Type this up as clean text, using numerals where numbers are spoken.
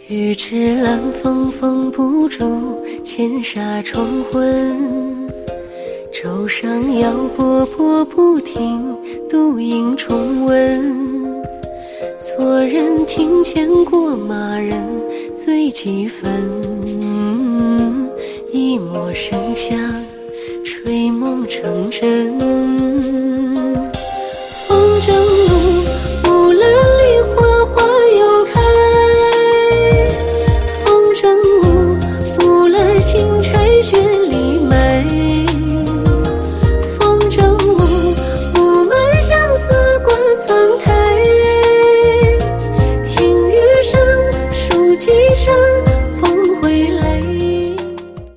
玉指兰风风不住，千纱重昏。舟上摇波波不停，独影重温。错人听见过马人醉几分，一抹笙香吹梦成真。